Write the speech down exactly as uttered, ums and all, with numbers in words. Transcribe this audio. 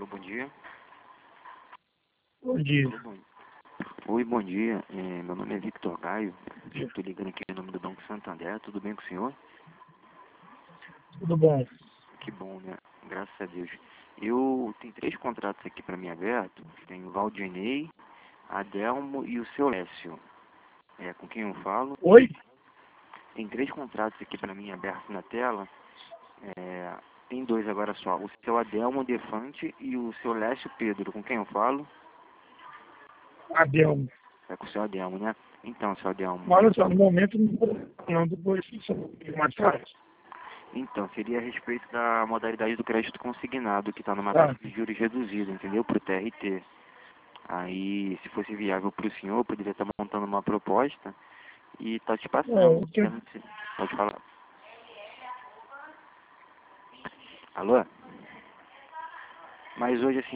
Alô, bom dia. Bom dia. Alô, bom... Oi, bom dia. É, meu nome é Victor Gaio. Estou ligando aqui em nome do Banco Santander. Tudo bem com o senhor? Tudo bom? Que bom, né? Graças a Deus. Eu tenho três contratos aqui para mim aberto. Tem o Valdinei, Adelmo e o seu Lécio. É, com quem eu falo? Oi? Tem três contratos aqui para mim abertos na tela. É, tem dois agora só. O seu Adelmo Defante e o seu Lécio Pedro. Com quem eu falo? Adelmo. É com o seu Adelmo, né? Então, seu Adelmo. Olha só, no momento não vou não, depois isso é mais tarde. Então, seria a respeito da modalidade do crédito consignado, que está numa Tá. taxa de juros reduzida, entendeu? Para o T R T. Aí, se fosse viável para o senhor, eu poderia estar montando uma proposta e tá te Bom, passando. o que, Pode falar. Alô? Mas hoje, assim,